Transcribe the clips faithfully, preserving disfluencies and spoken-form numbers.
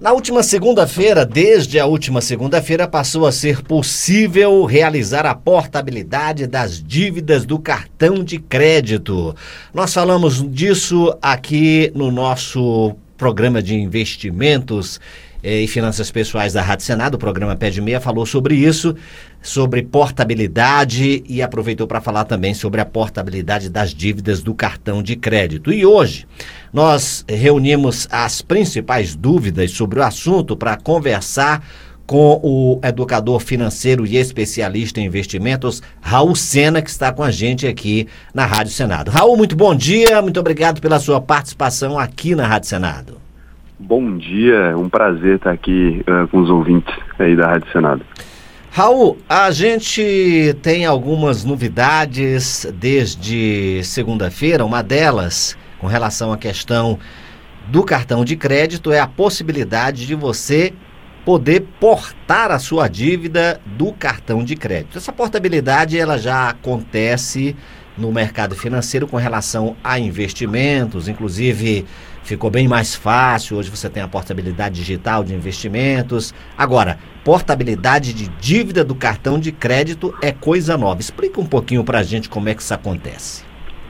Na última segunda-feira, desde a última segunda-feira, passou a ser possível realizar a portabilidade das dívidas do cartão de crédito. Nós falamos disso aqui no nosso programa de investimentos e finanças pessoais da Rádio Senado. O programa Pé de Meia falou sobre isso, sobre portabilidade, e aproveitou para falar também sobre a portabilidade das dívidas do cartão de crédito. E hoje nós reunimos as principais dúvidas sobre o assunto para conversar com o educador financeiro e especialista em investimentos, Raul Sena, que está com a gente aqui na Rádio Senado. Raul, muito bom dia, muito obrigado pela sua participação aqui na Rádio Senado. Bom dia, é um prazer estar aqui uh, com os ouvintes aí da Rádio Senado. Raul, a gente tem algumas novidades desde segunda-feira. Uma delas, com relação à questão do cartão de crédito, é a possibilidade de você poder portar a sua dívida do cartão de crédito. Essa portabilidade ela já acontece no mercado financeiro com relação a investimentos, inclusive ficou bem mais fácil. Hoje você tem a portabilidade digital de investimentos. Agora, portabilidade de dívida do cartão de crédito é coisa nova. Explica um pouquinho para a gente como é que isso acontece.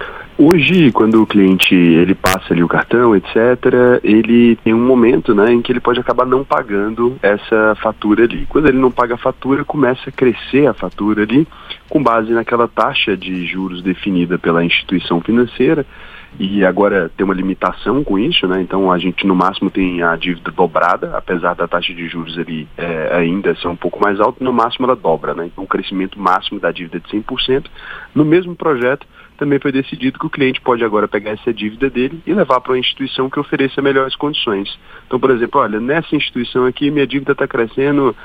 Hoje, quando o cliente ele passa ali o cartão, etcétera, ele tem um momento, né, em que ele pode acabar não pagando essa fatura ali. Quando ele não paga a fatura, começa a crescer a fatura ali, com base naquela taxa de juros definida pela instituição financeira. E agora tem uma limitação com isso, né? Então a gente no máximo tem a dívida dobrada, apesar da taxa de juros ali é, ainda ser um pouco mais alta, no máximo ela dobra, né? Então o crescimento máximo da dívida é de cem por cento. No mesmo projeto também foi decidido que o cliente pode agora pegar essa dívida dele e levar para uma instituição que ofereça melhores condições. Então, por exemplo, olha, nessa instituição aqui minha dívida está crescendo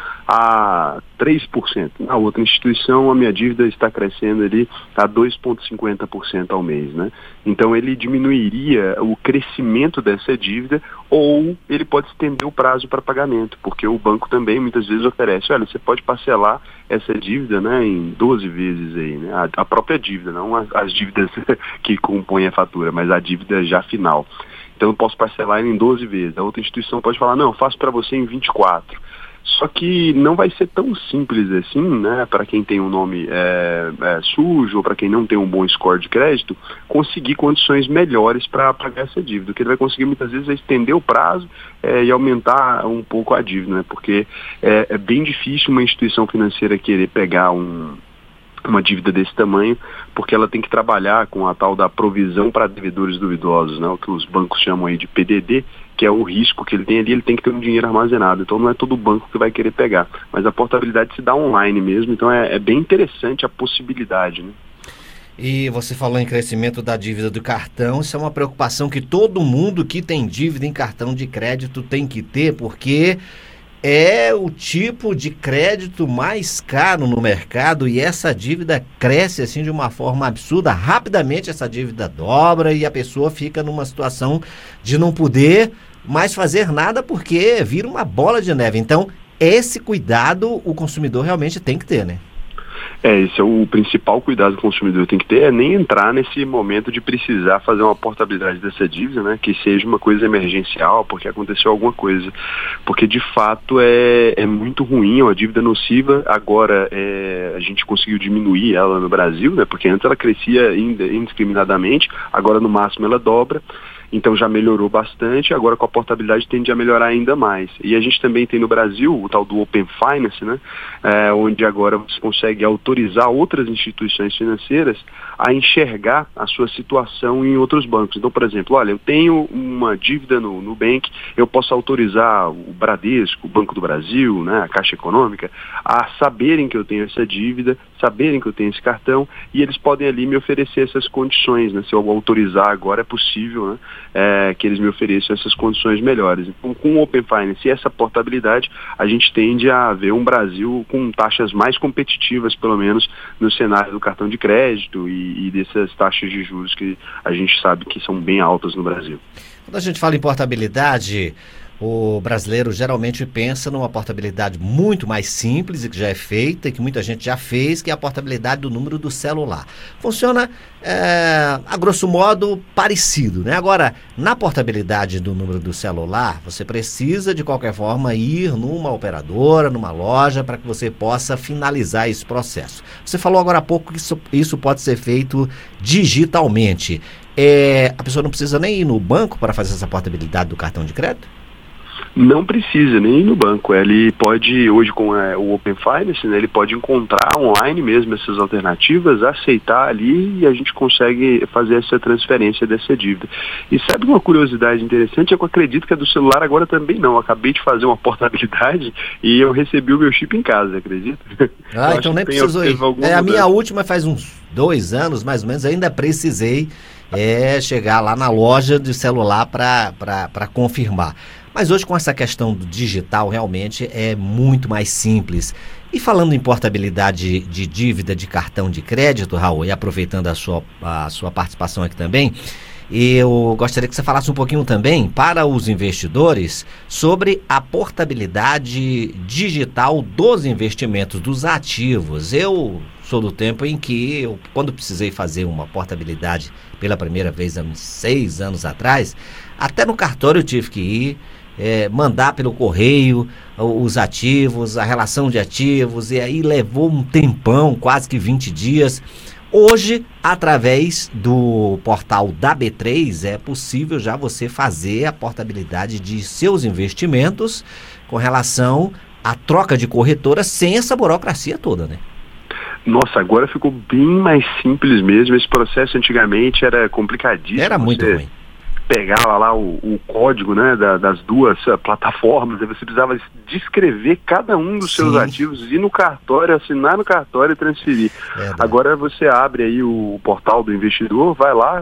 a três por cento. Na outra instituição a minha dívida está crescendo ali a dois vírgula cinquenta por cento ao mês, né? Então ele diminuiria o crescimento dessa dívida, ou ele pode estender o prazo para pagamento, porque o banco também muitas vezes oferece, olha, você pode parcelar essa dívida, né, em doze vezes aí, né? A, a própria dívida, não as, as dívidas que compõem a fatura, mas a dívida já final. Então eu posso parcelar em doze vezes. A outra instituição pode falar, não, eu faço para você em vinte e quatro. Só que não vai ser tão simples assim, né, para quem tem um nome é, é, sujo, ou para quem não tem um bom score de crédito, conseguir condições melhores para pagar essa dívida. O que ele vai conseguir muitas vezes é estender o prazo é, e aumentar um pouco a dívida, né, porque é, é bem difícil uma instituição financeira querer pegar um... uma dívida desse tamanho, porque ela tem que trabalhar com a tal da provisão para devedores duvidosos, né? O que os bancos chamam aí de P D D, que é o risco que ele tem ali, ele tem que ter um dinheiro armazenado, então não é todo banco que vai querer pegar, mas a portabilidade se dá online mesmo, então é, é bem interessante a possibilidade, né? E você falou em crescimento da dívida do cartão. Isso é uma preocupação que todo mundo que tem dívida em cartão de crédito tem que ter, porque é o tipo de crédito mais caro no mercado e essa dívida cresce assim de uma forma absurda. Rapidamente essa dívida dobra e a pessoa fica numa situação de não poder mais fazer nada porque vira uma bola de neve. Então, esse cuidado o consumidor realmente tem que ter, né? É, esse é o principal cuidado que o consumidor tem que ter, é nem entrar nesse momento de precisar fazer uma portabilidade dessa dívida, né, que seja uma coisa emergencial, porque aconteceu alguma coisa, porque de fato é, é muito ruim, é uma dívida nociva. Agora é, a gente conseguiu diminuir ela no Brasil, né, porque antes ela crescia indiscriminadamente, agora no máximo ela dobra. Então já melhorou bastante, agora com a portabilidade tende a melhorar ainda mais. E a gente também tem no Brasil o tal do Open Finance, né? É, onde agora você consegue autorizar outras instituições financeiras a enxergar a sua situação em outros bancos. Então, por exemplo, olha, eu tenho uma dívida no Nubank, eu posso autorizar o Bradesco, o Banco do Brasil, né, a Caixa Econômica, a saberem que eu tenho essa dívida, saberem que eu tenho esse cartão, e eles podem ali me oferecer essas condições, né? Se eu autorizar agora é possível, né? É, que eles me ofereçam essas condições melhores. Então, com o Open Finance e essa portabilidade, a gente tende a ver um Brasil com taxas mais competitivas, pelo menos no cenário do cartão de crédito e, e dessas taxas de juros que a gente sabe que são bem altas no Brasil. Quando a gente fala em portabilidade, O brasileiro geralmente pensa numa portabilidade muito mais simples e que já é feita e que muita gente já fez, que é a portabilidade do número do celular. Funciona, é, a grosso modo, parecido, né? Agora, na portabilidade do número do celular, você precisa, de qualquer forma, ir numa operadora, numa loja, para que você possa finalizar esse processo. Você falou agora há pouco que isso, isso pode ser feito digitalmente. É, a pessoa não precisa nem ir no banco para fazer essa portabilidade do cartão de crédito? Não precisa nem ir no banco. Ele pode, hoje com é, o Open Finance, né, ele pode encontrar online mesmo essas alternativas, aceitar ali e a gente consegue fazer essa transferência dessa dívida. E sabe uma curiosidade interessante? Eu acredito que a do celular agora também não. Eu acabei de fazer uma portabilidade e eu recebi o meu chip em casa, acredita? Ah, então nem precisou ir. É, a minha última faz uns dois anos, mais ou menos, ainda precisei é, chegar lá na loja de celular para confirmar. Mas hoje com essa questão do digital realmente é muito mais simples. E falando em portabilidade de dívida de cartão de crédito, Raul, e aproveitando a sua, a sua participação aqui também, eu gostaria que você falasse um pouquinho também para os investidores sobre a portabilidade digital dos investimentos, dos ativos. Eu sou do tempo em que, eu, quando precisei fazer uma portabilidade pela primeira vez há uns seis anos atrás, até no cartório eu tive que ir, É, mandar pelo correio os ativos, a relação de ativos, e aí levou um tempão, quase que vinte dias. Hoje, através do portal da B três, é possível já você fazer a portabilidade de seus investimentos com relação à troca de corretora sem essa burocracia toda, né? Nossa, agora ficou bem mais simples mesmo. Esse processo antigamente era complicadíssimo. Era muito você ruim. Pegava lá o, o código, né, da, das duas uh, plataformas, aí você precisava descrever cada um dos seus Sim. ativos, ir no cartório, assinar no cartório e transferir. É, Agora você abre aí o portal do investidor, vai lá,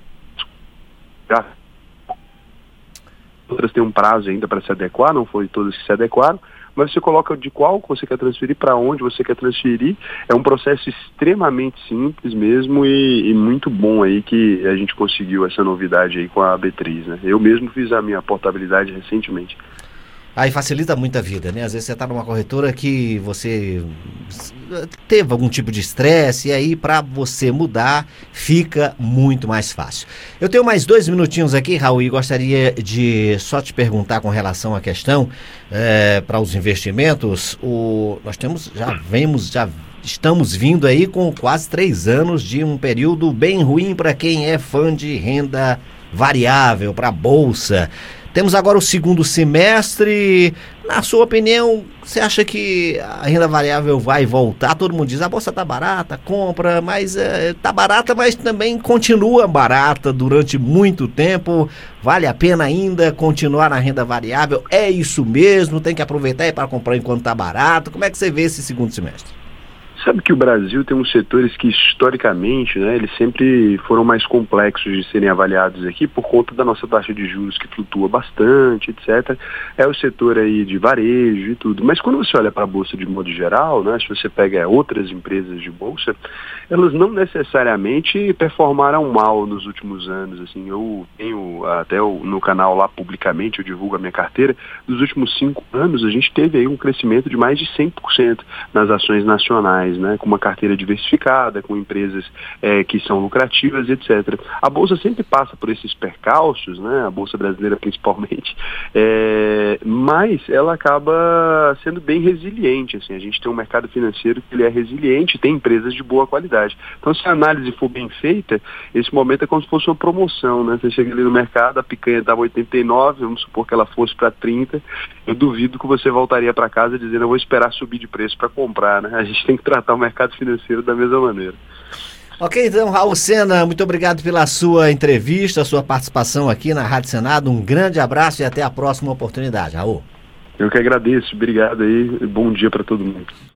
outras têm um prazo ainda para se adequar, não foi todas que se adequaram, mas você coloca de qual você quer transferir, para onde você quer transferir. É um processo extremamente simples mesmo e, e muito bom aí que a gente conseguiu essa novidade aí com a B três, né? Eu mesmo fiz a minha portabilidade recentemente. Aí facilita muito a vida, né? Às vezes você está numa corretora que você teve algum tipo de estresse e aí para você mudar fica muito mais fácil. Eu tenho mais dois minutinhos aqui, Raul, e gostaria de só te perguntar com relação à questão é, para os investimentos. O, nós temos, já vemos, já estamos vindo aí com quase três anos de um período bem ruim para quem é fã de renda variável, para a Bolsa. Temos agora o segundo semestre. Na sua opinião, você acha que a renda variável vai voltar? Todo mundo diz, a bolsa está barata, compra, mas está é, barata, mas também continua barata durante muito tempo. Vale a pena ainda continuar na renda variável? É isso mesmo? Tem que aproveitar para comprar enquanto está barato? Como é que você vê esse segundo semestre? Sabe que o Brasil tem uns setores que, historicamente, né, eles sempre foram mais complexos de serem avaliados aqui por conta da nossa taxa de juros que flutua bastante, etcétera. É o setor aí de varejo e tudo. Mas quando você olha para a Bolsa de modo geral, né, se você pega outras empresas de Bolsa, elas não necessariamente performaram mal nos últimos anos. Assim, eu tenho até no canal lá publicamente, eu divulgo a minha carteira, nos últimos cinco anos a gente teve aí um crescimento de mais de cem por cento nas ações nacionais, né, com uma carteira diversificada, com empresas é, que são lucrativas, etcétera. A Bolsa sempre passa por esses percalços, né, a Bolsa brasileira principalmente, é, mas ela acaba sendo bem resiliente. Assim, a gente tem um mercado financeiro que ele é resiliente, tem empresas de boa qualidade. Então, se a análise for bem feita, esse momento é como se fosse uma promoção, né? Você chega ali no mercado, a picanha estava oitenta e nove, vamos supor que ela fosse para trinta, eu duvido que você voltaria para casa dizendo, eu vou esperar subir de preço para comprar, né? A gente tem que tratar o mercado financeiro da mesma maneira. Ok, então, Raul Sena, muito obrigado pela sua entrevista, sua participação aqui na Rádio Senado. Um grande abraço e até a próxima oportunidade, Raul. Eu que agradeço, obrigado aí, bom dia para todo mundo.